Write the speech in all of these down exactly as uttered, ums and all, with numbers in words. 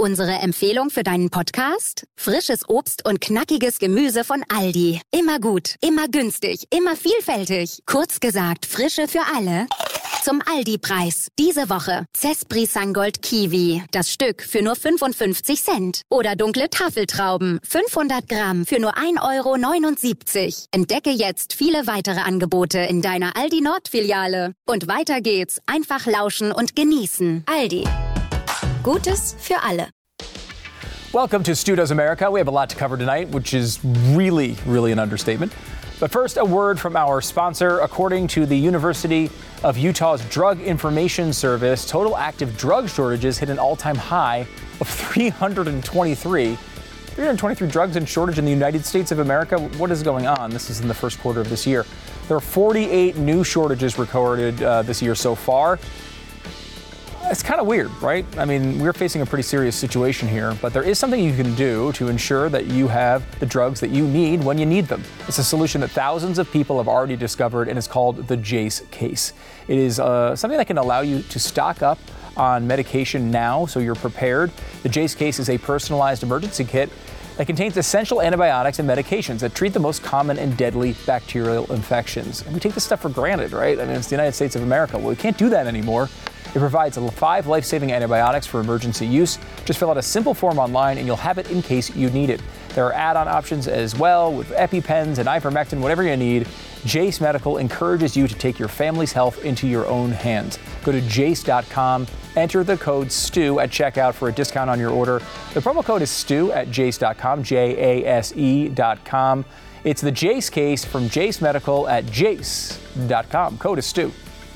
Unsere Empfehlung für deinen Podcast? Frisches Obst und knackiges Gemüse von Aldi. Immer gut, immer günstig, immer vielfältig. Kurz gesagt, Frische für alle. Zum Aldi-Preis. Diese Woche Cespri Sangold Kiwi. Das Stück für nur fünfundfünfzig Cent. Oder dunkle Tafeltrauben. fünfhundert Gramm für nur ein Euro neunundsiebzig. Entdecke jetzt viele weitere Angebote in deiner Aldi Nord-Filiale. Und weiter geht's. Einfach lauschen und genießen. Aldi. Gutes für alle. Welcome to Stu Does America. We have a lot to cover tonight, which is really, really an understatement. But first, a word from our sponsor. According to the University of Utah's Drug Information Service, total active drug shortages hit an all-time high of three hundred twenty-three. three hundred twenty-three drugs in shortage in the United States of America. What is going on? This is in the first quarter of this year. There are forty-eight new shortages recorded uh, this year so far. It's kind of weird, right? I mean, we're facing a pretty serious situation here, but there is something you can do to ensure that you have the drugs that you need when you need them. It's a solution that thousands of people have already discovered, and it's called the Jase case. It is uh, something that can allow you to stock up on medication now so you're prepared. The Jase case is a personalized emergency kit that contains essential antibiotics and medications that treat the most common and deadly bacterial infections. And we take this stuff for granted, right? I mean, it's the United States of America. Well, we can't do that anymore. It provides five life-saving antibiotics for emergency use. Just fill out a simple form online and you'll have it in case you need it. There are add-on options as well with EpiPens and ivermectin, whatever you need. Jase Medical encourages you to take your family's health into your own hands. Go to jase dot com, enter the code STU at checkout for a discount on your order. The promo code is STU at jase dot com, J A S E dot com. It's the Jase case from Jase Medical at jase dot com. Code is STU.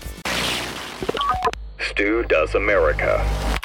Stu Does America.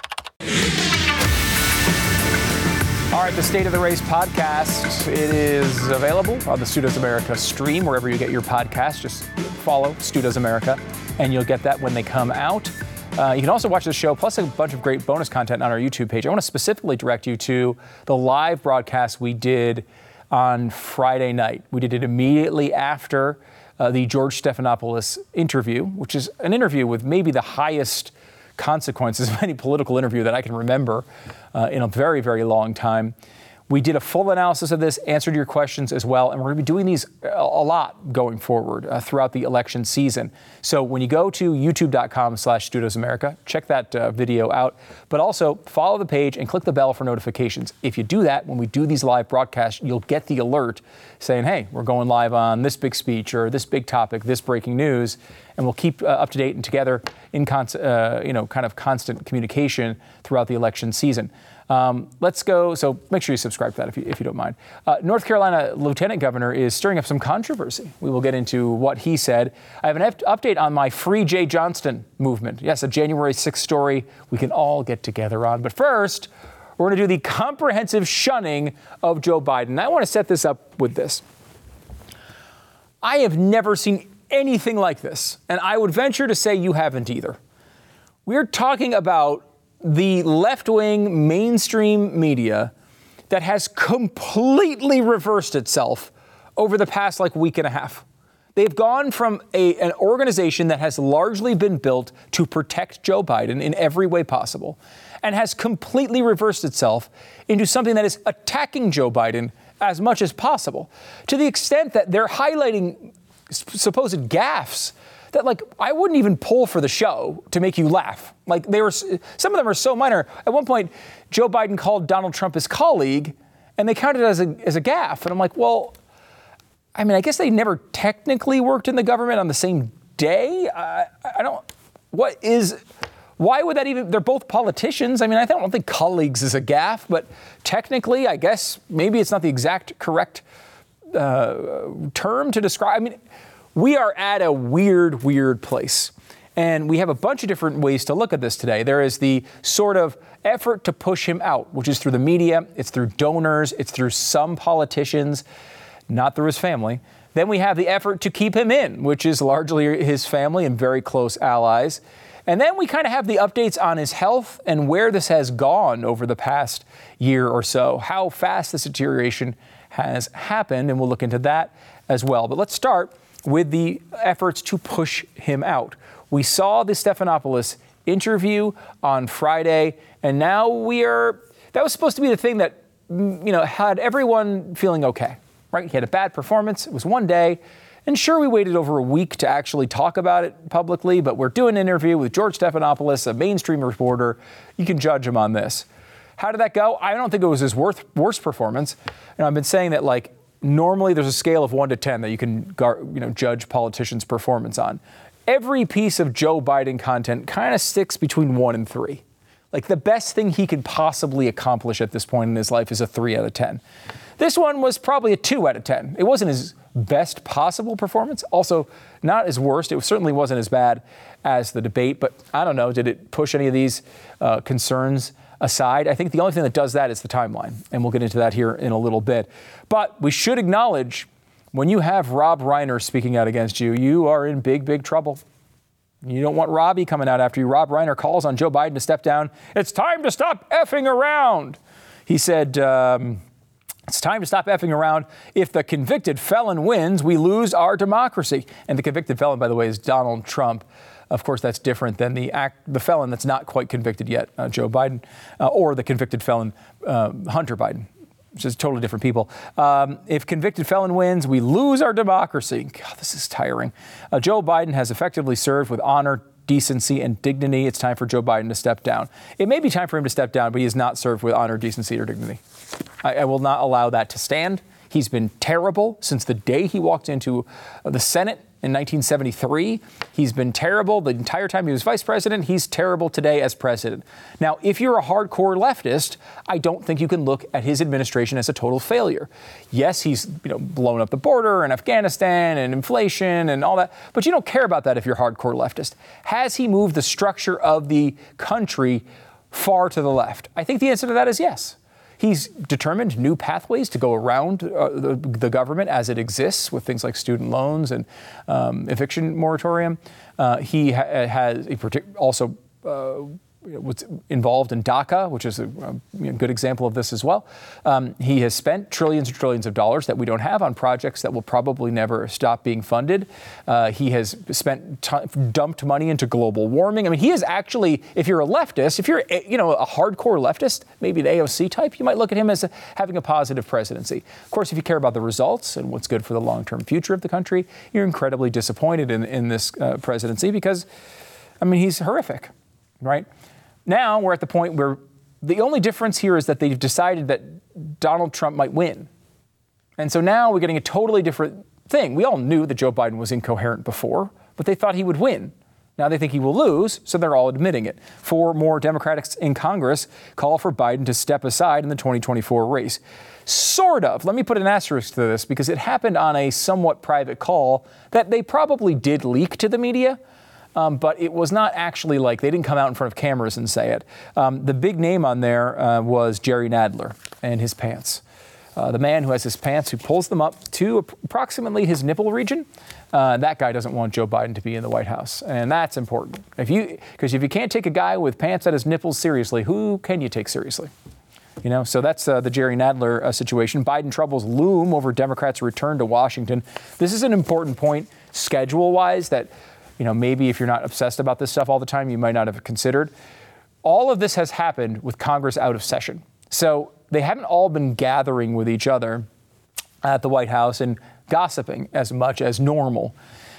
All right, the State of the Race podcast, it is available on the Stu Does America stream, wherever you get your podcast. Just follow Stu Does America, and you'll get that when they come out. Uh, you can also watch the show, plus a bunch of great bonus content on our YouTube page. I want to specifically direct you to the live broadcast we did on Friday night. We did it immediately after uh, the George Stephanopoulos interview, which is an interview with maybe the highest consequences of any political interview that I can remember uh, in a very, very long time. We did a full analysis of this, answered your questions as well, and we're going to be doing these a lot going forward uh, throughout the election season. So when you go to youtube dot com slash Stu Does America, check that uh, video out, but also follow the page and click the bell for notifications. If you do that, when we do these live broadcasts, you'll get the alert saying, hey, we're going live on this big speech or this big topic, this breaking news, and we'll keep uh, up to date and together in con- uh, you know, kind of constant communication throughout the election season. Um, let's go. So make sure you subscribe to that if you, if you don't mind. Uh, North Carolina Lieutenant Governor is stirring up some controversy. We will get into what he said. I have an f- update on my Free Jay Johnston movement. Yes, a January sixth story we can all get together on. But first, we're going to do the comprehensive shunning of Joe Biden. I want to set this up with this. I have never seen anything like this, and I would venture to say you haven't either. We're talking about the left-wing mainstream media that has completely reversed itself over the past like week and a half. They've gone from a, an organization that has largely been built to protect Joe Biden in every way possible and has completely reversed itself into something that is attacking Joe Biden as much as possible, to the extent that they're highlighting supposed gaffes that, like, I wouldn't even pull for the show to make you laugh. Like, they were, some of them are so minor. At one point, Joe Biden called Donald Trump his colleague, and they counted it as a as a gaffe. And I'm like, well, I mean, I guess they never technically worked in the government on the same day. I, I don't. What is? Why would that even? They're both politicians. I mean, I don't think colleagues is a gaffe, but technically, I guess maybe it's not the exact correct uh, term to describe. I mean, we are at a weird, weird place. And we have a bunch of different ways to look at this today. There is the sort of effort to push him out, which is through the media, it's through donors, it's through some politicians, not through his family. Then we have the effort to keep him in, which is largely his family and very close allies. And then we kind of have the updates on his health and where this has gone over the past year or so, how fast this deterioration has happened, and we'll look into that as well. But let's start with the efforts to push him out. We saw the Stephanopoulos interview on Friday, and now we are that was supposed to be the thing that, you know, had everyone feeling okay, right? He had a bad performance. It was one day. And sure, we waited over a week to actually talk about it publicly, but we're doing an interview with George Stephanopoulos, a mainstream reporter. You can judge him on this. How did that go? I don't think it was his worst, worst performance. And I've been saying that, like, normally there's a scale of one to ten that you can, you know, judge politicians' performance on. Every piece of Joe Biden content kind of sticks between one and three. Like, the best thing he could possibly accomplish at this point in his life is a three out of ten. This one was probably a two out of ten. It wasn't his best possible performance. Also, not his worst. It certainly wasn't as bad as the debate. But I don't know, did it push any of these uh, concerns aside? I think the only thing that does that is the timeline. And we'll get into that here in a little bit. But we should acknowledge, when you have Rob Reiner speaking out against you, you are in big, big trouble. You don't want Robbie coming out after you. Rob Reiner calls on Joe Biden to step down. It's time to stop effing around. He said, um, it's time to stop effing around. If the convicted felon wins, we lose our democracy. And the convicted felon, by the way, is Donald Trump. Of course, that's different than the act, the felon that's not quite convicted yet, uh, Joe Biden, uh, or the convicted felon, uh, Hunter Biden. Which is totally different people. Um, if convicted felon wins, we lose our democracy. God, this is tiring. Uh, Joe Biden has effectively served with honor, decency, and dignity. It's time for Joe Biden to step down. It may be time for him to step down, but he has not served with honor, decency, or dignity. I, I will not allow that to stand. He's been terrible since the day he walked into the Senate in nineteen seventy-three. He's been terrible the entire time he was vice president. He's terrible today as president. Now, if you're a hardcore leftist, I don't think you can look at his administration as a total failure. Yes, he's, you know, blown up the border and Afghanistan and inflation and all that, but you don't care about that if you're hardcore leftist. Has he moved the structure of the country far to the left? I think the answer to that is yes. He's determined new pathways to go around uh, the, the government as it exists with things like student loans and um, eviction moratorium. Uh, he ha- has a partic- also uh, was involved in DACA, which is a, a good example of this as well. Um, he has spent trillions and trillions of dollars that we don't have on projects that will probably never stop being funded. Uh, he has spent t- dumped money into global warming. I mean, he is actually, if you're a leftist, if you're a, you know a hardcore leftist, maybe an A O C type, you might look at him as a, having a positive presidency. Of course, if you care about the results and what's good for the long-term future of the country, you're incredibly disappointed in, in this uh, presidency because, I mean, he's horrific, right? Now we're at the point where the only difference here is that they've decided that Donald Trump might win. And so now we're getting a totally different thing. We all knew that Joe Biden was incoherent before, but they thought he would win. Now they think he will lose, so they're all admitting it. Four more Democrats in Congress call for Biden to step aside in the twenty twenty-four race. Sort of. Let me put an asterisk to this because it happened on a somewhat private call that they probably did leak to the media. Um, but it was not actually like, they didn't come out in front of cameras and say it. Um, the big name on there uh, was Jerry Nadler and his pants. Uh, the man who has his pants, who pulls them up to approximately his nipple region. Uh, that guy doesn't want Joe Biden to be in the White House. And that's important. If you, because if you can't take a guy with pants at his nipples seriously, who can you take seriously? You know, so that's uh, the Jerry Nadler uh, situation. Biden troubles loom over Democrats' return to Washington. This is an important point schedule-wise that, you know, maybe if you're not obsessed about this stuff all the time, you might not have considered. All of this has happened with Congress out of session. So they haven't all been gathering with each other at the White House and gossiping as much as normal.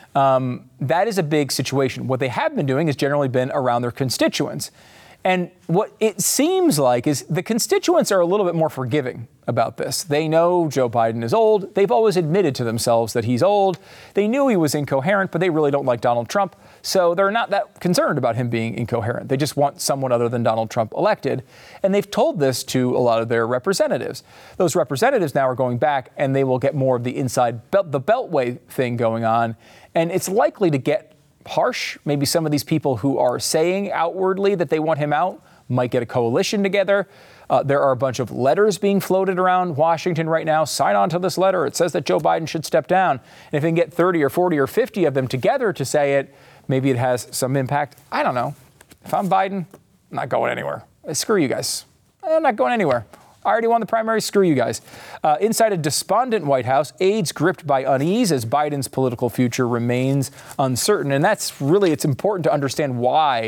Um, that is a big situation. What they have been doing has generally been around their constituents. And what it seems like is the constituents are a little bit more forgiving about this. They know Joe Biden is old. They've always admitted to themselves that he's old. They knew he was incoherent, but they really don't like Donald Trump. So they're not that concerned about him being incoherent. They just want someone other than Donald Trump elected. And they've told this to a lot of their representatives. Those representatives now are going back and they will get more of the inside belt, the Beltway thing going on. And it's likely to get harsh. Maybe some of these people who are saying outwardly that they want him out might get a coalition together. Uh, there are a bunch of letters being floated around Washington right now. Sign on to this letter. It says that Joe Biden should step down. And if they can get thirty or forty or fifty of them together to say it, maybe it has some impact. I don't know. If I'm Biden, I'm not going anywhere. Screw you guys. I'm not going anywhere. I already won the primary. Screw you guys. Uh, inside a despondent White House, aides gripped by unease as Biden's political future remains uncertain. And that's really, it's important to understand why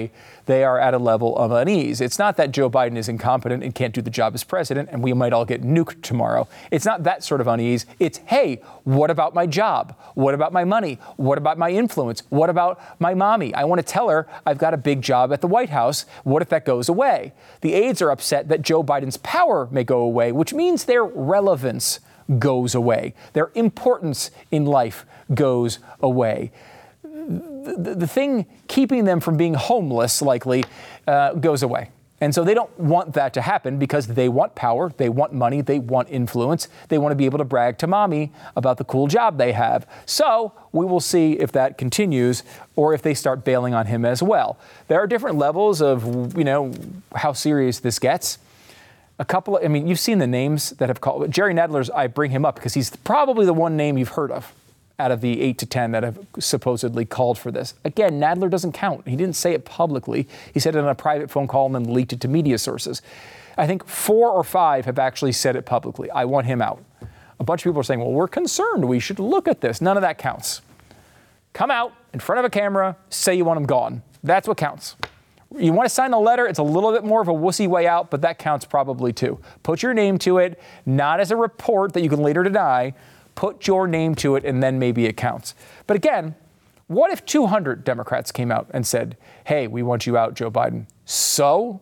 they are at a level of unease. It's not that Joe Biden is incompetent and can't do the job as president and we might all get nuked tomorrow. It's not that sort of unease. It's, hey, what about my job? What about my money? What about my influence? What about my mommy? I want to tell her I've got a big job at the White House. What if that goes away? The aides are upset that Joe Biden's power may go away, which means their relevance goes away. Their importance in life goes away. The, the thing keeping them from being homeless likely uh, goes away. And so they don't want that to happen because they want power, they want money, they want influence. They want to be able to brag to mommy about the cool job they have. So we will see if that continues or if they start bailing on him as well. There are different levels of, you know, how serious this gets. A couple of, I mean, you've seen the names that have called. Jerry Nadler's, I bring him up because he's probably the one name you've heard of out of the eight to ten that have supposedly called for this. Again, Nadler doesn't count. He didn't say it publicly. He said it on a private phone call and then leaked it to media sources. I think four or five have actually said it publicly. I want him out. A bunch of people are saying, well, we're concerned. We should look at this. None of that counts. Come out in front of a camera, say you want him gone. That's what counts. You want to sign a letter, it's a little bit more of a wussy way out, but that counts probably too. Put your name to it, not as a report that you can later deny. Put your name to it, and then maybe it counts. But again, what if two hundred Democrats came out and said, hey, we want you out, Joe Biden? So?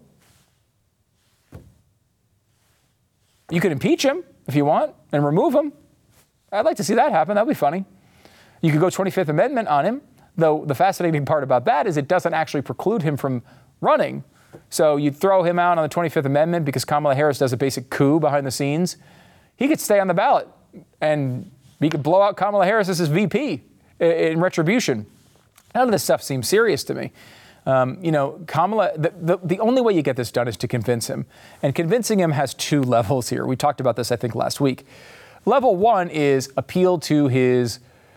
You could impeach him if you want and remove him. I'd like to see that happen. That would be funny. You could go twenty-fifth Amendment on him, though the fascinating part about that is it doesn't actually preclude him from running. So you throw him out on the twenty-fifth Amendment because Kamala Harris does a basic coup behind the scenes. He could stay on the ballot. And he could blow out Kamala Harris as his V P in retribution. None of this stuff seems serious to me. Um, you know, Kamala, the, the, the only way you get this done is to convince him. And convincing him has two levels here. We talked about this, I think, last week. Level one is appeal to his,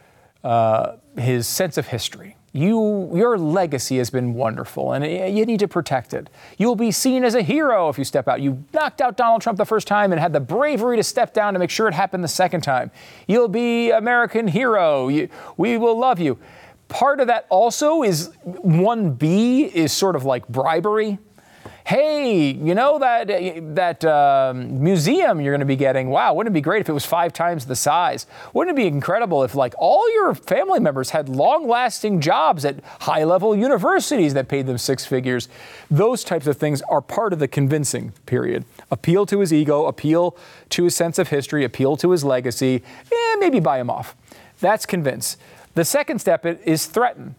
uh, his sense of history. You, your legacy has been wonderful, and you need to protect it. You'll be seen as a hero if you step out. You knocked out Donald Trump the first time and had the bravery to step down to make sure it happened the second time. You'll be American hero. You, we will love you. Part of that also is one B is sort of like bribery. Hey, you know that that um, museum you're going to be getting? Wow, wouldn't it be great if it was five times the size? Wouldn't it be incredible if like all your family members had long-lasting jobs at high-level universities that paid them six figures? Those types of things are part of the convincing period. Appeal to his ego, appeal to his sense of history, appeal to his legacy, and maybe buy him off. That's convince. The second step is threaten.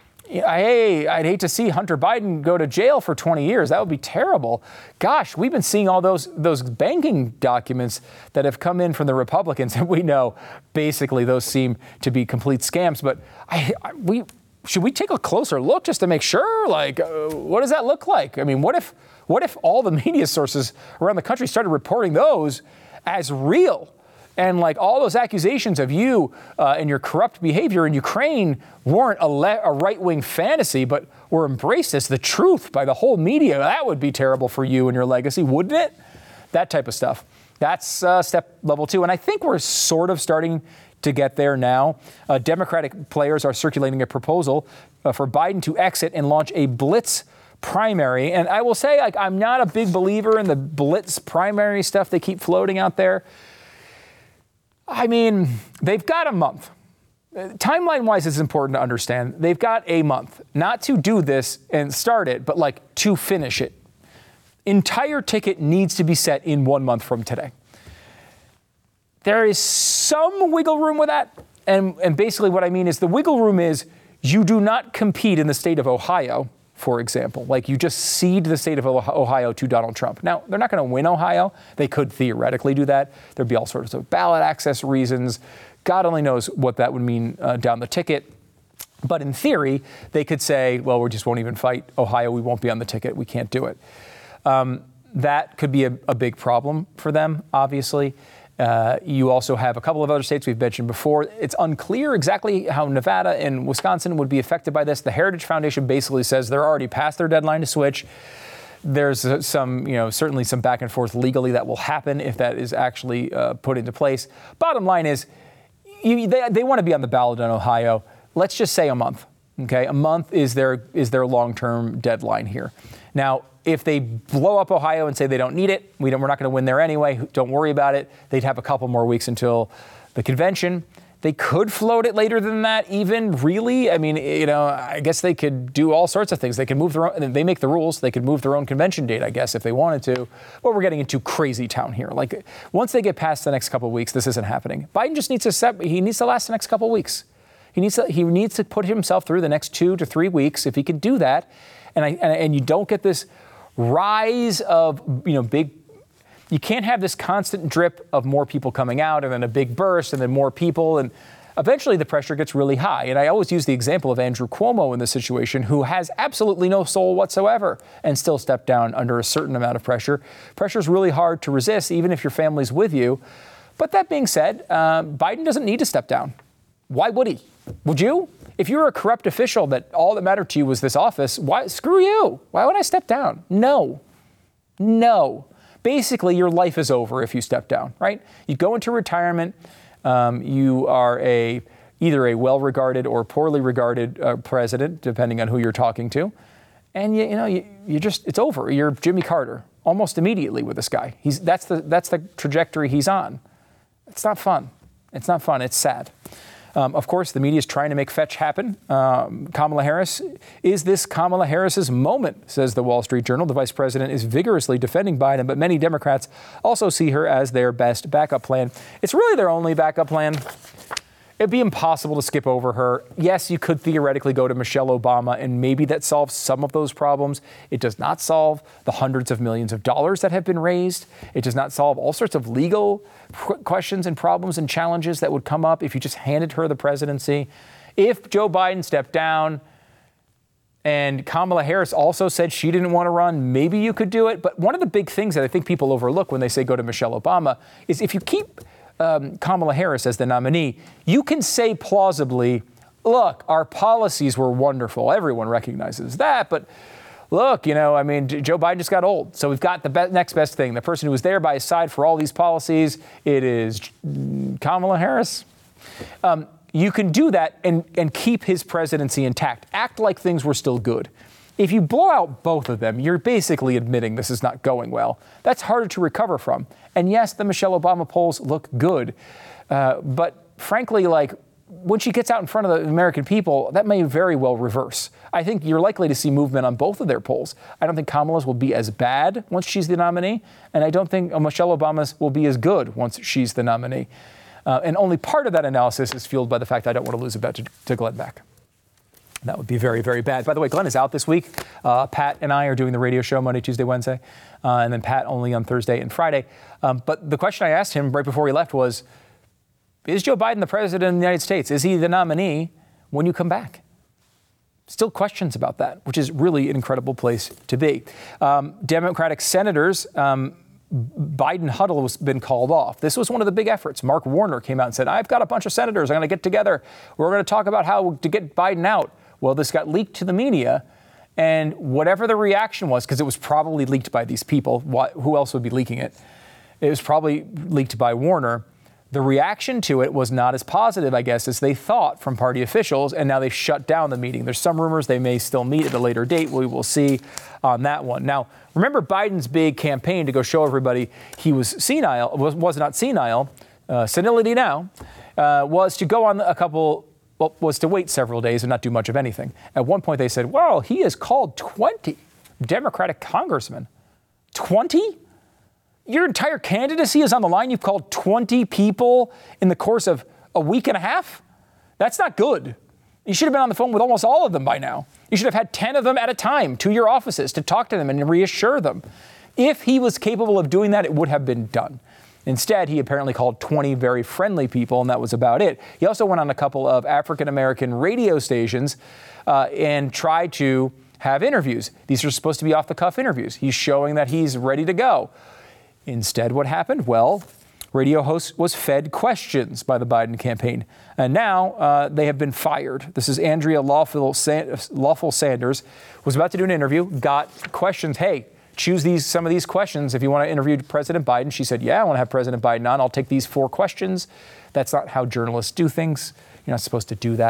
Hey, I'd hate to see Hunter Biden go to jail for twenty years. That would be terrible. Gosh, we've been seeing all those those banking documents that have come in from the Republicans, and we know basically those seem to be complete scams. But I, I, we should we take a closer look just to make sure? Like, uh, what does that look like? I mean, what if what if all the media sources around the country started reporting those as real? And like all those accusations of you uh, and your corrupt behavior in Ukraine weren't a, le- a right-wing fantasy, but were embraced as the truth by the whole media. That would be terrible for you and your legacy, wouldn't it? That type of stuff. That's uh, step level two. And I think we're sort of starting to get there now. Uh, Democratic players are circulating a proposal uh, for Biden to exit and launch a blitz primary. And I will say, like, I'm not a big believer in the blitz primary stuff they keep floating out there. I mean, they've got a month. Timeline-wise, it's important to understand. They've got a month, not to do this and start it, but like to finish it. Entire ticket needs to be set in one month from today. There is some wiggle room with that. And, and basically what I mean is the wiggle room is you do not compete in the state of Ohio, for example. Like you just cede the state of Ohio to Donald Trump. Now, they're not going to win Ohio. They could theoretically do that. There'd be all sorts of ballot access reasons. God only knows what that would mean uh, down the ticket. But in theory, they could say, well, we just won't even fight Ohio. We won't be on the ticket. We can't do it. Um, that could be a, a big problem for them, obviously. Uh, you also have a couple of other states we've mentioned before. It's unclear exactly how Nevada and Wisconsin would be affected by this. The Heritage Foundation basically says they're already past their deadline to switch. There's uh, some, you know, certainly some back and forth legally that will happen if that is actually uh, put into place. Bottom line is, you, they, they want to be on the ballot in Ohio. Let's just say a month. Okay, a month is their is their long-term deadline here. Now, if they blow up Ohio and say they don't need it, we don't, we're not going to win there anyway, don't worry about it, they'd have a couple more weeks until the convention. They could float it later than that even, really. I mean, you know, I guess they could do all sorts of things. They could move their own, they make the rules, they could move their own convention date, I guess, if they wanted to. But we're getting into crazy town here. Like, once they get past the next couple of weeks, this isn't happening. Biden just needs to set, he needs to last the next couple of weeks. He needs to, he needs to put himself through the next two to three weeks. If he can do that, and I, and, and you don't get this rise of, you know, big, you can't have this constant drip of more people coming out and then a big burst and then more people. And eventually the pressure gets really high. And I always use the example of Andrew Cuomo in this situation, who has absolutely no soul whatsoever and still stepped down under a certain amount of pressure. Pressure is really hard to resist, even if your family's with you. But that being said, uh, Biden doesn't need to step down. Why would he? Would you? If you were a corrupt official that all that mattered to you was this office, why? Screw you. Why would I step down? No. No. Basically, your life is over if you step down, right? You go into retirement. Um, you are a either a well-regarded or poorly regarded uh, president, depending on who you're talking to. And you, you know, you, you just it's over. You're Jimmy Carter almost immediately with this guy. He's that's the that's the trajectory he's on. It's not fun. It's not fun. It's sad. Um, of course, the media is trying to make fetch happen. Um, Kamala Harris, is this Kamala Harris's moment, says the Wall Street Journal. The vice president is vigorously defending Biden, but many Democrats also see her as their best backup plan. It's really their only backup plan. It'd be impossible to skip over her. Yes, you could theoretically go to Michelle Obama, and maybe that solves some of those problems. It does not solve the hundreds of millions of dollars that have been raised. It does not solve all sorts of legal questions and problems and challenges that would come up if you just handed her the presidency. If Joe Biden stepped down and Kamala Harris also said she didn't want to run, maybe you could do it. But one of the big things that I think people overlook when they say go to Michelle Obama is if you keep Um, Kamala Harris as the nominee, you can say plausibly, look, our policies were wonderful. Everyone recognizes that. But look, you know, I mean, Joe Biden just got old. So we've got the be- next best thing. The person who was there by his side for all these policies, it is Kamala Harris. Um, you can do that and, and keep his presidency intact. Act like things were still good. If you blow out both of them, you're basically admitting this is not going well. That's harder to recover from. And yes, the Michelle Obama polls look good. Uh, but frankly, like when she gets out in front of the American people, that may very well reverse. I think you're likely to see movement on both of their polls. I don't think Kamala's will be as bad once she's the nominee. And I don't think Michelle Obama's will be as good once she's the nominee. Uh, and only part of that analysis is fueled by the fact I don't want to lose a bet to, to Glenn Beck. That would be very, very bad. By the way, Glenn is out this week. Uh, Pat and I are doing the radio show Monday, Tuesday, Wednesday, uh, and then Pat only on Thursday and Friday. Um, but the question I asked him right before he left was, is Joe Biden the president of the United States? Is he the nominee when you come back? Still questions about that, which is really an incredible place to be. Um, Democratic senators, um, Biden huddle has been called off. This was one of the big efforts. Mark Warner came out and said, I've got a bunch of senators. I'm going to get together. We're going to talk about how to get Biden out. Well, this got leaked to the media, and whatever the reaction was, because it was probably leaked by these people, why, who else would be leaking it? It was probably leaked by Warner. The reaction to it was not as positive, I guess, as they thought from party officials, and now they've shut down the meeting. There's some rumors they may still meet at a later date. We will see on that one. Now, remember Biden's big campaign to go show everybody he was senile, was, was not senile, uh, senility now, uh, was to go on a couple Well, was to wait several days and not do much of anything. At one point, they said, well, he has called twenty Democratic congressmen. twenty? Your entire candidacy is on the line. You've called twenty people in the course of a week and a half? That's not good. You should have been on the phone with almost all of them by now. You should have had ten of them at a time to your offices to talk to them and reassure them. If he was capable of doing that, it would have been done. Instead, he apparently called twenty very friendly people, and that was about it. He also went on a couple of African-American radio stations uh, and tried to have interviews. These are supposed to be off-the-cuff interviews. He's showing that he's ready to go. Instead, what happened? Well, radio host was fed questions by the Biden campaign. And now uh, they have been fired. This is Andrea Lawful, Lawful Sanders, was about to do an interview, got questions. Hey, choose these some of these questions if you want to interview President Biden. She said, yeah, I want to have President Biden on. I'll take these four questions. That's not how journalists do things. You're not supposed to do that.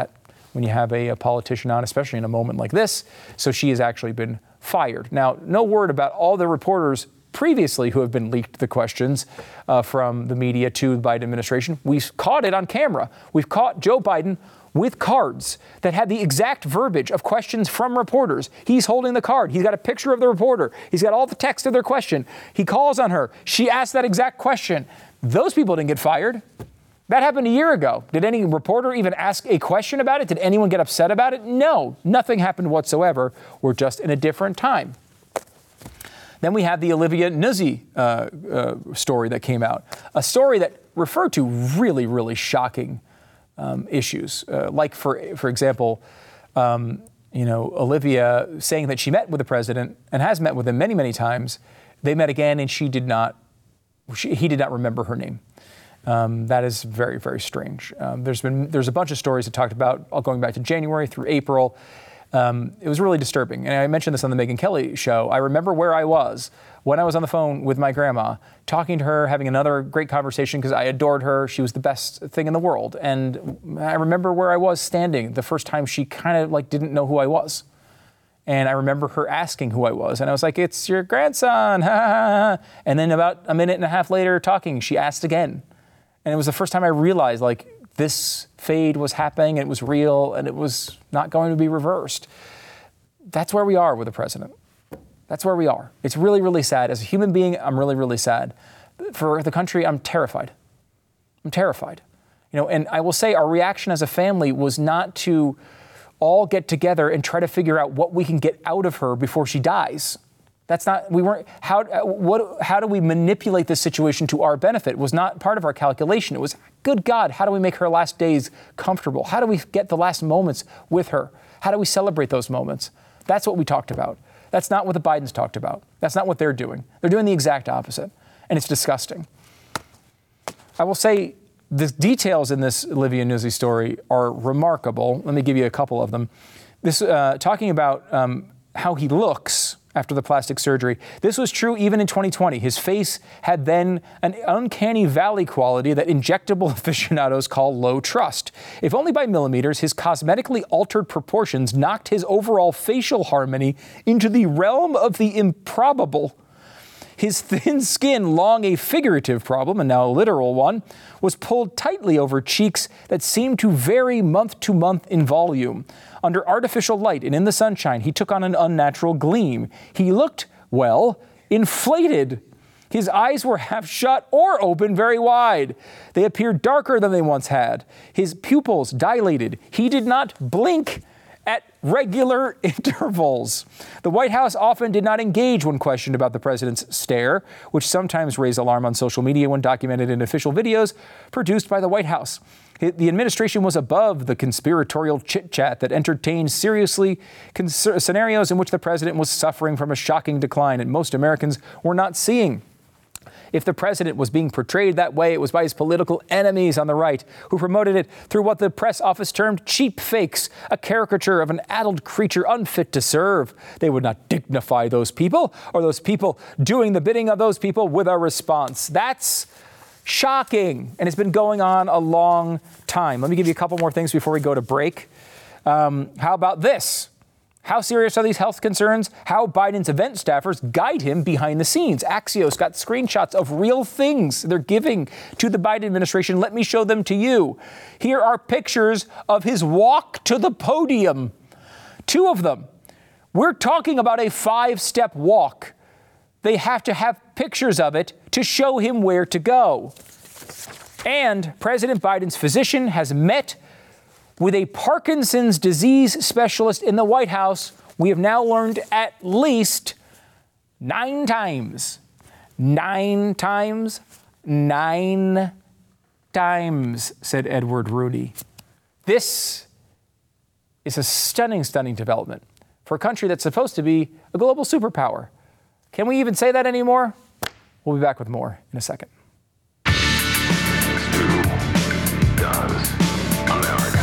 when you have a, a politician on, especially in a moment like this. So she has actually been fired. Now, no word about all the reporters previously who have been leaked the questions uh, from the media to the Biden administration. We've caught it on camera. We've caught Joe Biden with cards that had the exact verbiage of questions from reporters. He's holding the card. He's got a picture of the reporter. He's got all the text of their question. He calls on her. She asks that exact question. Those people didn't get fired. That happened a year ago. Did any reporter even ask a question about it? Did anyone get upset about it? No, nothing happened whatsoever. We're just in a different time. Then we have the Olivia Nuzzi uh, uh, story that came out, a story that referred to really, really shocking um, issues. Uh, like, for for example, um, you know, Olivia saying that she met with the president and has met with him many, many times. They met again, and she did not, she, he did not remember her name. Um, that is very, very strange. Um, there's been there's a bunch of stories that talked about all going back to January through April. Um, it was really disturbing. And I mentioned this on the Megyn Kelly show. I remember where I was when I was on the phone with my grandma, talking to her, having another great conversation because I adored her. She was the best thing in the world. And I remember where I was standing the first time she kind of like didn't know who I was. And I remember her asking who I was. And I was like, it's your grandson. And then about a minute and a half later talking, she asked again. And it was the first time I realized, like, this fade was happening, and it was real, and it was not going to be reversed. That's where we are with the president. That's where we are. It's really, really sad. As a human being, I'm really, really sad. For the country, I'm terrified. I'm terrified. You know, and I will say our reaction as a family was not to all get together and try to figure out what we can get out of her before she dies. That's not, we weren't, how, what, how do we manipulate this situation to our benefit? It was not part of our calculation. It was, good God, how do we make her last days comfortable? How do we get the last moments with her? How do we celebrate those moments? That's what we talked about. That's not what the Bidens talked about. That's not what they're doing. They're doing the exact opposite. And it's disgusting. I will say the details in this Olivia Nuzzi story are remarkable. Let me give you a couple of them. This, uh, talking about um, how he looks after the plastic surgery. This was true even in twenty twenty. His face had then an uncanny valley quality that injectable aficionados call low trust. If only by millimeters, his cosmetically altered proportions knocked his overall facial harmony into the realm of the improbable. His thin skin, long a figurative problem and now a literal one, was pulled tightly over cheeks that seemed to vary month to month in volume. Under artificial light and in the sunshine, he took on an unnatural gleam. He looked, well, inflated. His eyes were half shut or open very wide. They appeared darker than they once had. His pupils dilated. He did not blink at regular intervals. The White House often did not engage when questioned about the president's stare, which sometimes raised alarm on social media when documented in official videos produced by the White House. The administration was above the conspiratorial chit-chat that entertained seriously cons- scenarios in which the president was suffering from a shocking decline and most Americans were not seeing. If the president was being portrayed that way, it was by his political enemies on the right, who promoted it through what the press office termed cheap fakes, a caricature of an addled creature unfit to serve. They would not dignify those people or those people doing the bidding of those people with a response. That's shocking, and it's been going on a long time. Let me give you a couple more things before we go to break. Um, how about this? How serious are these health concerns? How Biden's event staffers guide him behind the scenes. Axios got screenshots of real things they're giving to the Biden administration. Let me show them to you. Here are pictures of his walk to the podium. Two of them. We're talking about a five-step walk. They have to have pictures of it to show him where to go. And President Biden's physician has met with a Parkinson's disease specialist in the White House. We have now learned at least nine times. Nine times. Nine times, said Edward Rooney. This is a stunning, stunning development for a country that's supposed to be a global superpower. Can we even say that anymore? We'll be back with more in a second. Stu does America.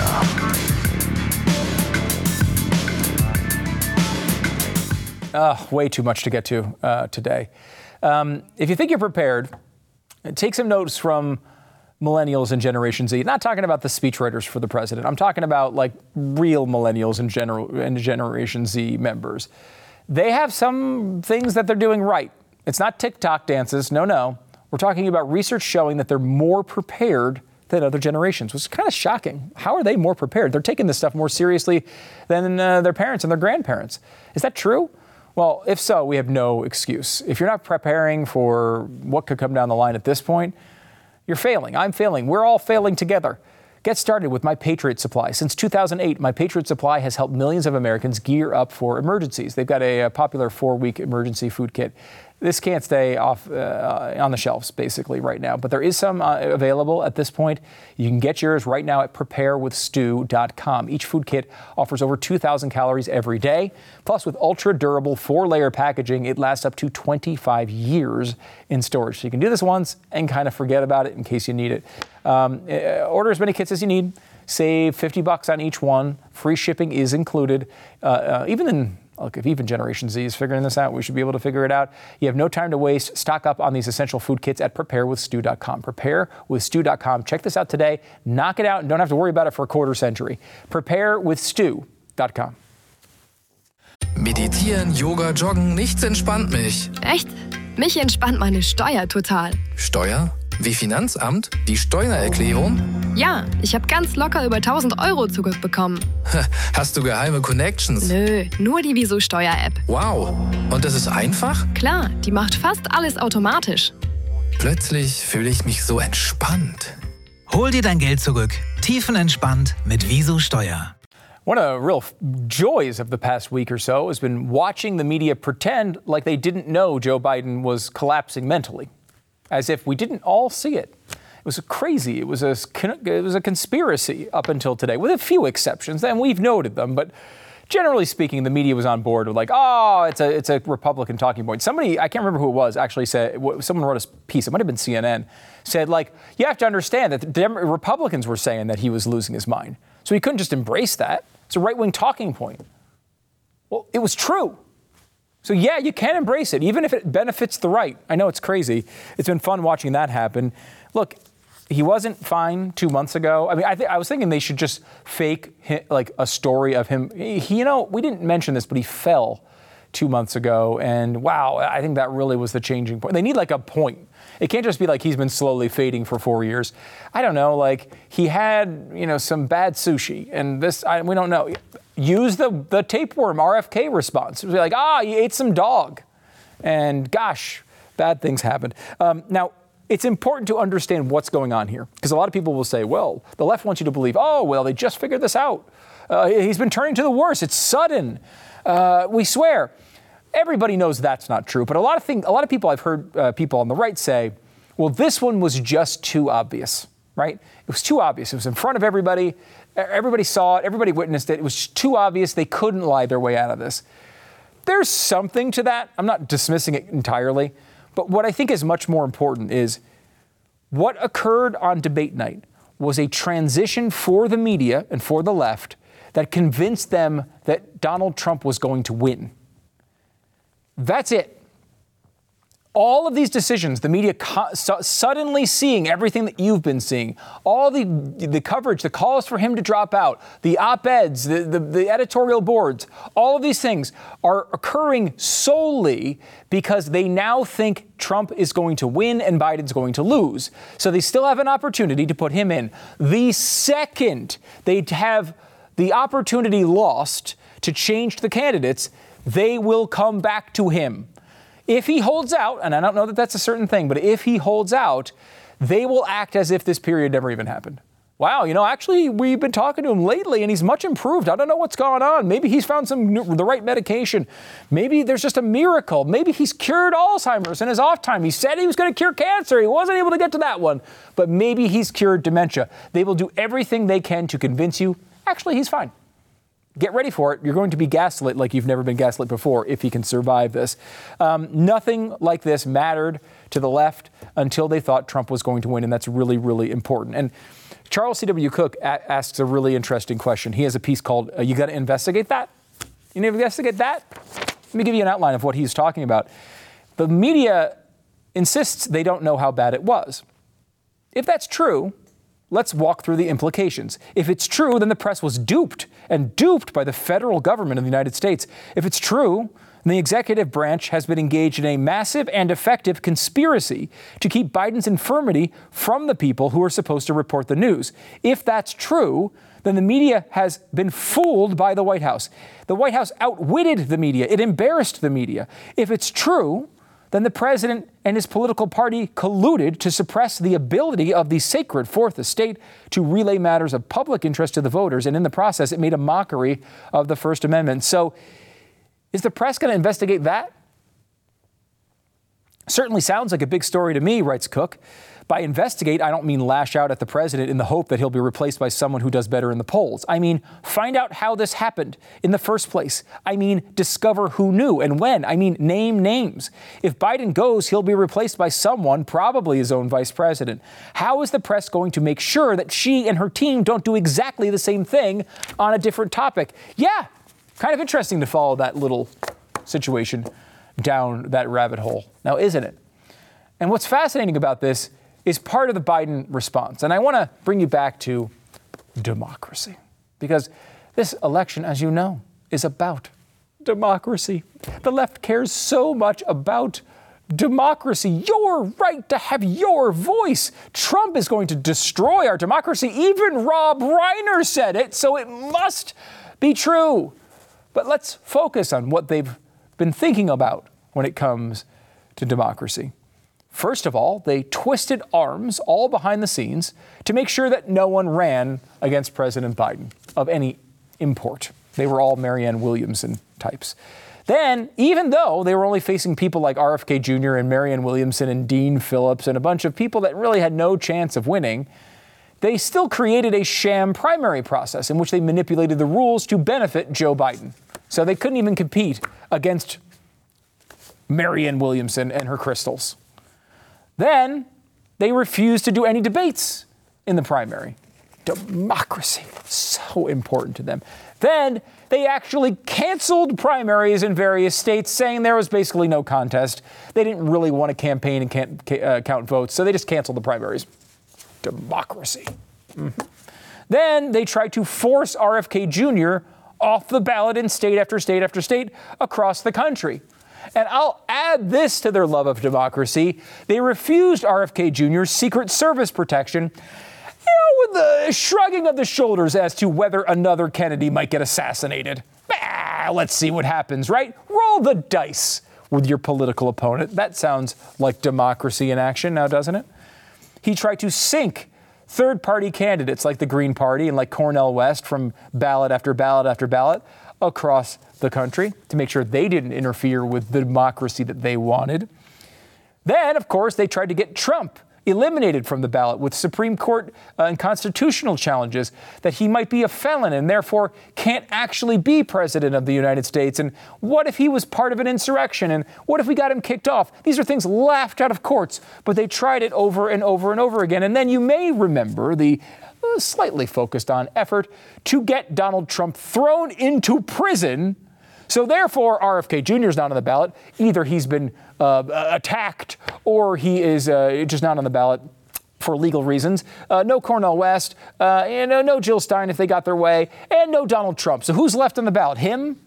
Uh, way too much to get to uh, today. Um, if you think you're prepared, take some notes from millennials and Generation Z. Not talking about the speechwriters for the president. I'm talking about like real millennials and, gener- and Generation Z members. They have some things that they're doing right. It's not TikTok dances. No, no. We're talking about research showing that they're more prepared than other generations, which is kind of shocking. How are they more prepared? They're taking this stuff more seriously than uh, their parents and their grandparents. Is that true? Well, if so, we have no excuse. If you're not preparing for what could come down the line at this point, you're failing. I'm failing. We're all failing together. Get started with My Patriot Supply. Since two thousand eight, My Patriot Supply has helped millions of Americans gear up for emergencies. They've got a, a popular four-week emergency food kit. This can't stay off uh, on the shelves, basically, right now. But there is some uh, available at this point. You can get yours right now at prepare with stew dot com. Each food kit offers over two thousand calories every day. Plus, with ultra-durable four-layer packaging, it lasts up to twenty-five years in storage. So you can do this once and kind of forget about it in case you need it. Um, order as many kits as you need. Save fifty bucks on each one. Free shipping is included. Uh, uh, even in Look, if even Generation Z is figuring this out, we should be able to figure it out. You have no time to waste. Stock up on these essential food kits at prepare with stew dot com. prepare with stew dot com. Check this out today. Knock it out and don't have to worry about it for a quarter century. prepare with stew dot com. Meditieren, Yoga, Joggen, nichts entspannt mich. Echt? Mich entspannt meine Steuer total. Steuer? Wie Finanzamt? Die Steuererklärung? Ja, ich habe ganz locker über tausend Euro zurückbekommen. Hast du geheime Connections? Nö, nur die Wieso Steuer-App. Wow. Und das ist einfach? Klar, die macht fast alles automatisch. Plötzlich fühle ich mich so entspannt. Hol dir dein Geld zurück. Tiefenentspannt mit Wieso Steuer. One of the real joys of the past week or so has been watching the media pretend like they didn't know Joe Biden was collapsing mentally, as if we didn't all see it. It was crazy. It was a, it was a conspiracy up until today, with a few exceptions, and we've noted them. But generally speaking, the media was on board with like, oh, it's a it's a Republican talking point. Somebody, I can't remember who it was, actually said, someone wrote a piece, it might have been C N N, said like, you have to understand that the Dem- Republicans were saying that he was losing his mind. So he couldn't just embrace that. It's a right-wing talking point. Well, it was true. So yeah, you can embrace it, even if it benefits the right. I know it's crazy. It's been fun watching that happen. Look, he wasn't fine two months ago. I mean, I, th- I was thinking they should just fake hi- like a story of him. He, you know, we didn't mention this, but he fell two months ago. And wow, I think that really was the changing point. They need like a point. It can't just be like he's been slowly fading for four years. I don't know, like he had, you know, some bad sushi and this, I, we don't know. Use the, the tapeworm R F K response. It was like, ah, he ate some dog. And gosh, bad things happened. Um, now, it's important to understand what's going on here, because a lot of people will say, well, the left wants you to believe, oh, well, they just figured this out. Uh, he's been turning to the worse. It's sudden. Uh, we swear. Everybody knows that's not true. But a lot of things, a lot of people I've heard uh, people on the right say, well, this one was just too obvious, right? It was too obvious. It was in front of everybody. Everybody saw it. Everybody witnessed it. It was too obvious. They couldn't lie their way out of this. There's something to that. I'm not dismissing it entirely. But what I think is much more important is what occurred on debate night was a transition for the media and for the left that convinced them that Donald Trump was going to win. That's it. All of these decisions, the media co- su- suddenly seeing everything that you've been seeing, all the the coverage, the calls for him to drop out, the op-eds, the, the, the editorial boards, all of these things are occurring solely because they now think Trump is going to win and Biden's going to lose. So they still have an opportunity to put him in. The second they have the opportunity lost to change the candidates, they will come back to him. If he holds out, and I don't know that that's a certain thing, but if he holds out, they will act as if this period never even happened. Wow, you know, actually, we've been talking to him lately, and he's much improved. I don't know what's going on. Maybe he's found some the right medication. Maybe there's just a miracle. Maybe he's cured Alzheimer's in his off time. He said he was going to cure cancer. He wasn't able to get to that one. But maybe he's cured dementia. They will do everything they can to convince you, actually, he's fine. Get ready for it. You're going to be gaslit like you've never been gaslit before if he can survive this. Um, nothing like this mattered to the left until they thought Trump was going to win, and that's really, really important. And Charles C W. Cook a- asks a really interesting question. He has a piece called, uh, you got to investigate that? You need to investigate that? Let me give you an outline of what he's talking about. The media insists they don't know how bad it was. If that's true, let's walk through the implications. If it's true, then the press was duped, and duped by the federal government of the United States. If it's true, then the executive branch has been engaged in a massive and effective conspiracy to keep Biden's infirmity from the people who are supposed to report the news. If that's true, then the media has been fooled by the White House. The White House outwitted the media. It embarrassed the media. If it's true, then the president and his political party colluded to suppress the ability of the sacred Fourth Estate to relay matters of public interest to the voters, and in the process, it made a mockery of the First Amendment. So, is the press going to investigate that? Certainly sounds like a big story to me, writes Cook. By investigate, I don't mean lash out at the president in the hope that he'll be replaced by someone who does better in the polls. I mean, find out how this happened in the first place. I mean, discover who knew and when. I mean, name names. If Biden goes, he'll be replaced by someone, probably his own vice president. How is the press going to make sure that she and her team don't do exactly the same thing on a different topic? Yeah, kind of interesting to follow that little situation down that rabbit hole. Now, isn't it? And what's fascinating about this is part of the Biden response. And I want to bring you back to democracy, because this election, as you know, is about democracy. The left cares so much about democracy, your right to have your voice. Trump is going to destroy our democracy. Even Rob Reiner said it, so it must be true. But let's focus on what they've been thinking about when it comes to democracy. First of all, they twisted arms all behind the scenes to make sure that no one ran against President Biden of any import. They were all Marianne Williamson types. Then, even though they were only facing people like R F K Junior and Marianne Williamson and Dean Phillips and a bunch of people that really had no chance of winning, they still created a sham primary process in which they manipulated the rules to benefit Joe Biden. So they couldn't even compete against Marianne Williamson and her crystals. Then they refused to do any debates in the primary. Democracy, so important to them. Then they actually canceled primaries in various states, saying there was basically no contest. They didn't really want to campaign and can't, uh, count votes, so they just canceled the primaries. Democracy. Mm-hmm. Then they tried to force R F K Junior off the ballot in state after state after state across the country. And I'll add this to their love of democracy. They refused R F K Junior's Secret Service protection, you know, with the shrugging of the shoulders as to whether another Kennedy might get assassinated. Ah, let's see what happens, right? Roll the dice with your political opponent. That sounds like democracy in action now, doesn't it? He tried to sink third-party candidates like the Green Party and like Cornel West from ballot after ballot after ballot across the country to make sure they didn't interfere with the democracy that they wanted. Then, of course, they tried to get Trump eliminated from the ballot with Supreme Court uh, and constitutional challenges that he might be a felon and therefore can't actually be president of the United States. And what if he was part of an insurrection? And what if we got him kicked off? These are things laughed out of courts, but they tried it over and over and over again. And then you may remember the uh, slightly focused on effort to get Donald Trump thrown into prison. So therefore, R F K Junior is not on the ballot. Either he's been uh, attacked or he is uh, just not on the ballot for legal reasons. Uh, no Cornel West, uh, and uh, no Jill Stein if they got their way, and no Donald Trump. So who's left on the ballot? Him?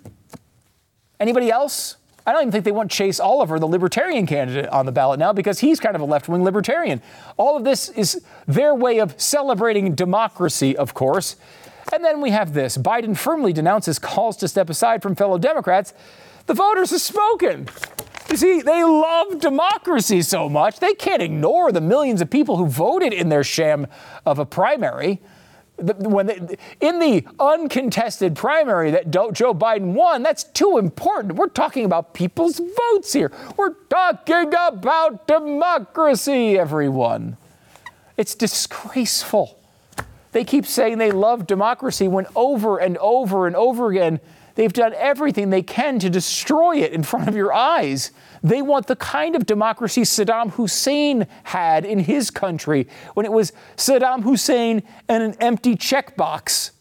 Anybody else? I don't even think they want Chase Oliver, the libertarian candidate, on the ballot now because he's kind of a left-wing libertarian. All of this is their way of celebrating democracy, of course. And then we have this. Biden firmly denounces calls to step aside from fellow Democrats. The voters have spoken. You see, they love democracy so much, they can't ignore the millions of people who voted in their sham of a primary. When they, in the uncontested primary that Joe Biden won, that's too important. We're talking about people's votes here. We're talking about democracy, everyone. It's disgraceful. They keep saying they love democracy when over and over and over again, they've done everything they can to destroy it in front of your eyes. They want the kind of democracy Saddam Hussein had in his country when it was Saddam Hussein and an empty checkbox.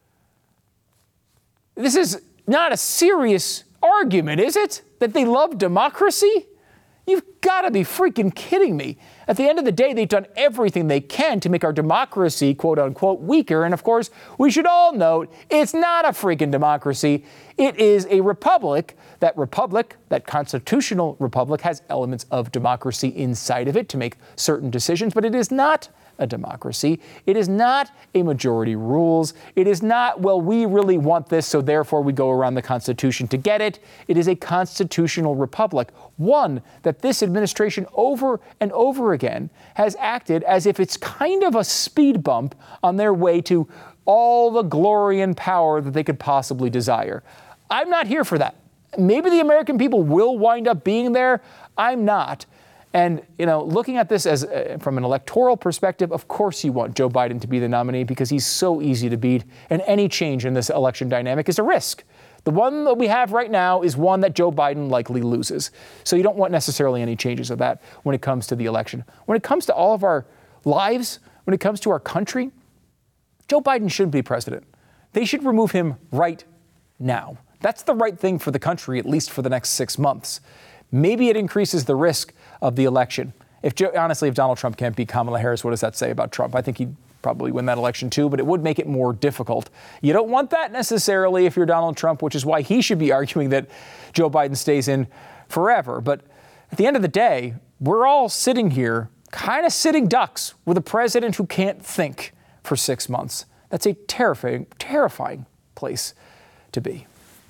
This is not a serious argument, is it? That they love democracy? You've got to be freaking kidding me. At the end of the day, they've done everything they can to make our democracy, quote unquote, weaker. And of course, we should all note it's not a freaking democracy. It is a republic. That republic, that constitutional republic, has elements of democracy inside of it to make certain decisions, but it is not a democracy. It is not a majority rules. It is not, well, we really want this, so therefore we go around the Constitution to get it. It is a constitutional republic, one that this administration over and over again has acted as if it's kind of a speed bump on their way to all the glory and power that they could possibly desire. I'm not here for that. Maybe the American people will wind up being there. I'm not. And, you know, looking at this as uh, from an electoral perspective, of course you want Joe Biden to be the nominee because he's so easy to beat. And any change in this election dynamic is a risk. The one that we have right now is one that Joe Biden likely loses. So you don't want necessarily any changes of that when it comes to the election. When it comes to all of our lives, when it comes to our country, Joe Biden shouldn't be president. They should remove him right now. That's the right thing for the country, at least for the next six months. Maybe it increases the risk of the election. If Joe, honestly, if Donald Trump can't beat Kamala Harris, what does that say about Trump? I think he'd probably win that election too, but it would make it more difficult. You don't want that necessarily if you're Donald Trump, which is why he should be arguing that Joe Biden stays in forever. But at the end of the day, we're all sitting here kind of sitting ducks with a president who can't think for six months. That's a terrifying, terrifying place to be.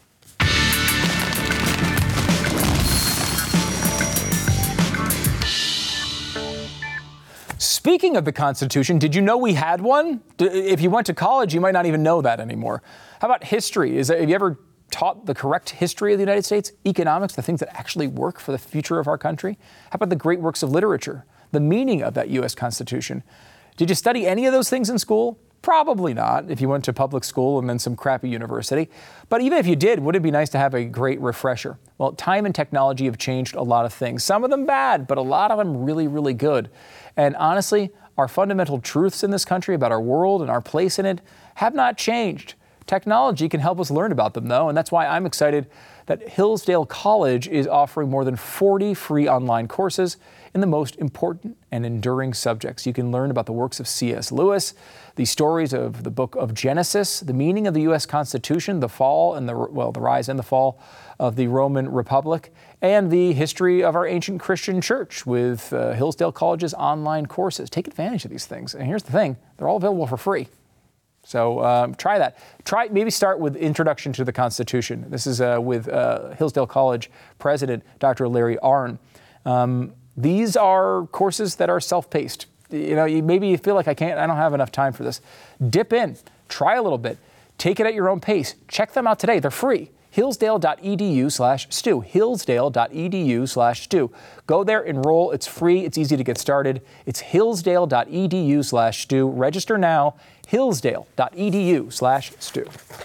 Speaking of the Constitution, did you know we had one? If you went to college, you might not even know that anymore. How about history? Is there, have you ever taught the correct history of the United States? Economics, the things that actually work for the future of our country? How about the great works of literature? The meaning of that U S Constitution? Did you study any of those things in school? Probably not, if you went to public school and then some crappy university. But even if you did, would it be nice to have a great refresher? Well, time and technology have changed a lot of things. Some of them bad, but a lot of them really, really good. And honestly, our fundamental truths in this country about our world and our place in it have not changed. Technology can help us learn about them, though, and that's why I'm excited that Hillsdale College is offering more than forty free online courses in the most important and enduring subjects. You can learn about the works of C S Lewis, the stories of the book of Genesis, the meaning of the U S Constitution, the fall and the, well, the rise and the fall of the Roman Republic, and the history of our ancient Christian church with uh, Hillsdale College's online courses. Take advantage of these things. And here's the thing, they're all available for free. So um, try that. Try maybe start with Introduction to the Constitution. This is uh, with uh, Hillsdale College President Doctor Larry Arnn. Um, these are courses that are self-paced. You know, you, maybe you feel like I can't, I don't have enough time for this. Dip in, try a little bit, take it at your own pace. Check them out today. They're free. Hillsdale.edu slash Stu. Hillsdale.edu slash Stu. Go there, enroll. It's free. It's easy to get started. It's Hillsdale.edu slash Stu. Register now. Hillsdale.edu slash Stu.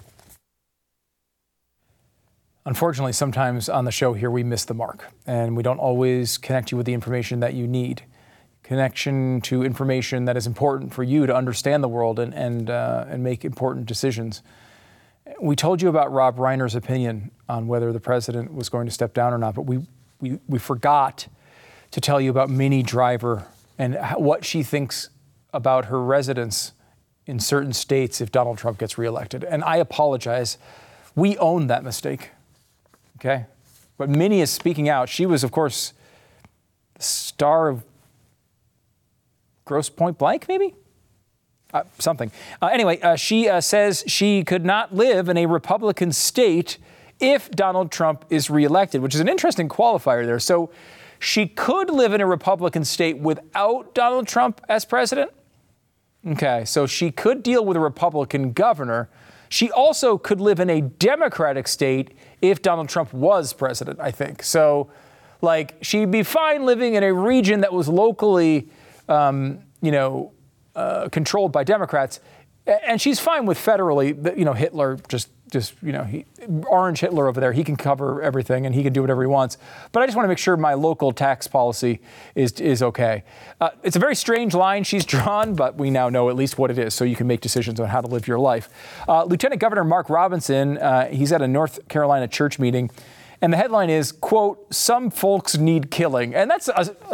Unfortunately, sometimes on the show here we miss the mark, and we don't always connect you with the information that you need. Connection to information that is important for you to understand the world and and uh, and make important decisions. We told you about Rob Reiner's opinion on whether the president was going to step down or not, but we we, we forgot to tell you about Minnie Driver and what she thinks about her residence in certain states if Donald Trump gets reelected. And I apologize. We own that mistake. Okay? But Minnie is speaking out. She was, of course, the star of Grosse Pointe Blank, maybe? Uh, something. Uh, anyway, uh, she uh, says she could not live in a Republican state if Donald Trump is reelected, which is an interesting qualifier there. So she could live in a Republican state without Donald Trump as president? Okay, so she could deal with a Republican governor. She also could live in a Democratic state if Donald Trump was president, I think. So, like, she'd be fine living in a region that was locally, um, you know, uh, controlled by Democrats. And she's fine with federally, you know, Hitler just, just you know, he, orange Hitler over there, he can cover everything and he can do whatever he wants. But I just want to make sure my local tax policy is is okay. Uh, it's a very strange line she's drawn, but we now know at least what it is, so you can make decisions on how to live your life. Uh, Lieutenant Governor Mark Robinson, uh, he's at a North Carolina church meeting, and the headline is, quote, "Some folks need killing." And that's a, a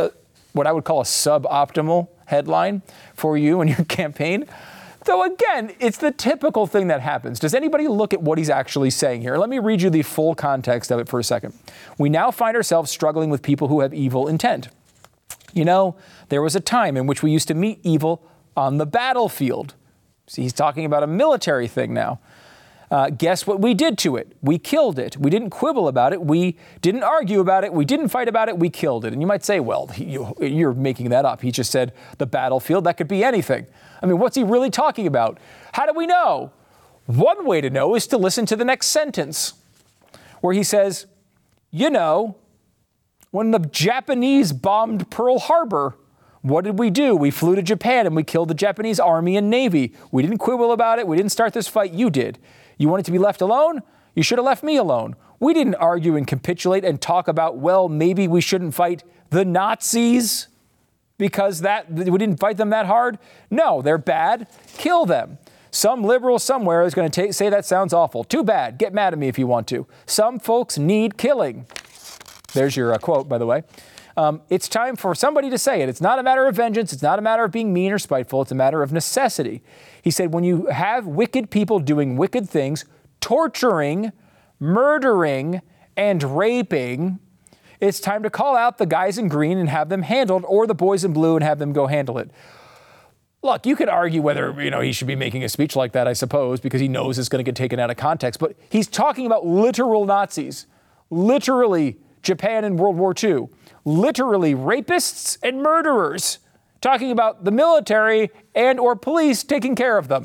what I would call a suboptimal headline for you and your campaign. Though again, it's the typical thing that happens. Does anybody look at what he's actually saying here? Let me read you the full context of it for a second. We now find ourselves struggling with people who have evil intent. You know, there was a time in which we used to meet evil on the battlefield. See, he's talking about a military thing now. Uh, guess what we did to it? We killed it. We didn't quibble about it. We didn't argue about it. We didn't fight about it. We killed it. And you might say, well, you, you're making that up. He just said the battlefield. That could be anything. I mean, what's he really talking about? How do we know? One way to know is to listen to the next sentence, where he says, you know, when the Japanese bombed Pearl Harbor, what did we do? We flew to Japan and we killed the Japanese army and navy. We didn't quibble about it. We didn't start this fight. You did. You wanted to be left alone? You should have left me alone. We didn't argue and capitulate and talk about, well, maybe we shouldn't fight the Nazis because that we didn't fight them that hard. No, they're bad. Kill them. Some liberal somewhere is going to say that sounds awful. Too bad. Get mad at me if you want to. Some folks need killing. There's your uh, quote, by the way. Um, it's time for somebody to say it. It's not a matter of vengeance. It's not a matter of being mean or spiteful. It's a matter of necessity. He said, when you have wicked people doing wicked things, torturing, murdering, and raping, it's time to call out the guys in green and have them handled, or the boys in blue and have them go handle it. Look, you could argue whether, you know, he should be making a speech like that, I suppose, because he knows it's going to get taken out of context. But he's talking about literal Nazis, literally Japan in World War Two. Literally rapists and murderers, talking about the military and or police taking care of them.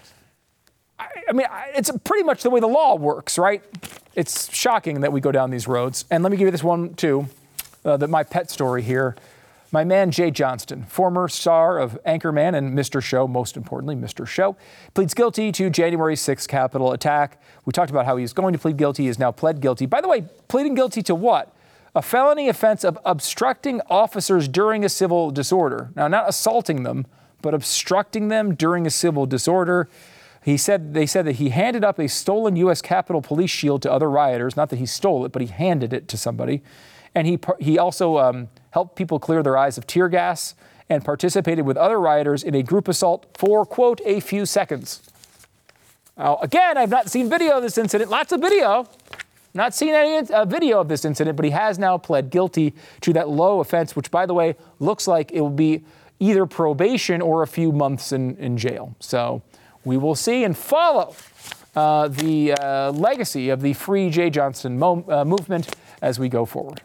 I, I mean, I, it's pretty much the way the law works, right? It's shocking that we go down these roads. And let me give you this one, too, uh, that my pet story here. My man, Jay Johnston, former star of Anchorman and Mister Show, most importantly, Mister Show, pleads guilty to January sixth Capitol attack. We talked about how he was going to plead guilty. He has now pled guilty. By the way, pleading guilty to what? A felony offense of obstructing officers during a civil disorder. Now, not assaulting them, but obstructing them during a civil disorder. He said, they said that he handed up a stolen U S Capitol Police shield to other rioters. Not that he stole it, but he handed it to somebody. And he he also um, helped people clear their eyes of tear gas and participated with other rioters in a group assault for, quote, a few seconds. Now, again, I've not seen video of this incident. Lots of video. Not seen any uh, video of this incident, but he has now pled guilty to that low offense, which, by the way, looks like it will be either probation or a few months in, in jail. So we will see and follow uh, the uh, legacy of the Free Jay Johnston mo- uh, movement as we go forward.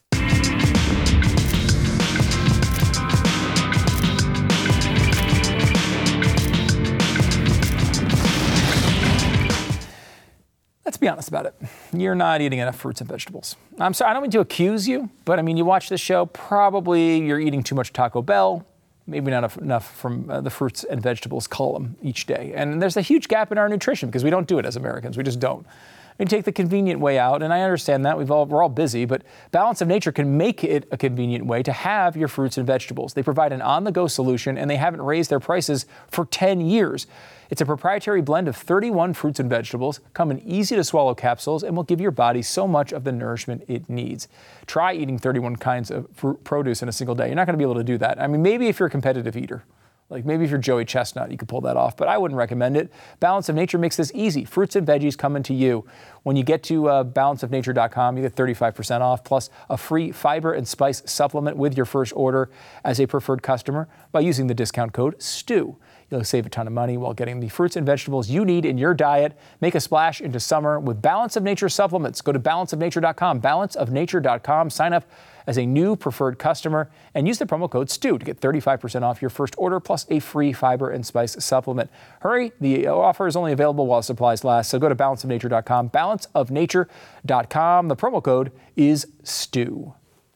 Let's be honest about it. You're not eating enough fruits and vegetables. I'm sorry, I don't mean to accuse you, but I mean, you watch this show, probably you're eating too much Taco Bell, maybe not enough from uh, the fruits and vegetables column each day. And there's a huge gap in our nutrition because we don't do it as Americans. We just don't. We take the convenient way out, and I understand that. We've all, we're all busy, but Balance of Nature can make it a convenient way to have your fruits and vegetables. They provide an on-the-go solution, and they haven't raised their prices for ten years. It's a proprietary blend of thirty-one fruits and vegetables, come in easy-to-swallow capsules, and will give your body so much of the nourishment it needs. Try eating thirty-one kinds of fruit produce in a single day. You're not going to be able to do that. I mean, maybe if you're a competitive eater. Like maybe if you're Joey Chestnut, you could pull that off, but I wouldn't recommend it. Balance of Nature makes this easy. Fruits and veggies coming to you. When you get to uh, balance of nature dot com, you get thirty-five percent off, plus a free fiber and spice supplement with your first order as a preferred customer by using the discount code STEW. You'll save a ton of money while getting the fruits and vegetables you need in your diet. Make a splash into summer with Balance of Nature supplements. Go to balance of nature dot com, balance of nature dot com. Sign up as a new preferred customer and use the promo code STEW to get thirty-five percent off your first order plus a free fiber and spice supplement. Hurry, the offer is only available while supplies last, so go to balance of nature dot com, balance of nature dot com. The promo code is STEW.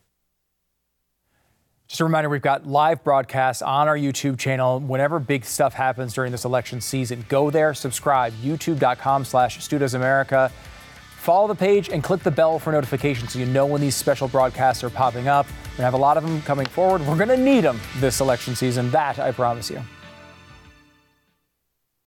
Just a reminder, we've got live broadcasts on our YouTube channel. Whenever big stuff happens during this election season, go there, subscribe, youtube dot com slash Stu Does America. Follow the page and click the bell for notifications so you know when these special broadcasts are popping up. We're going to have a lot of them coming forward. We're going to need them this election season. That I promise you.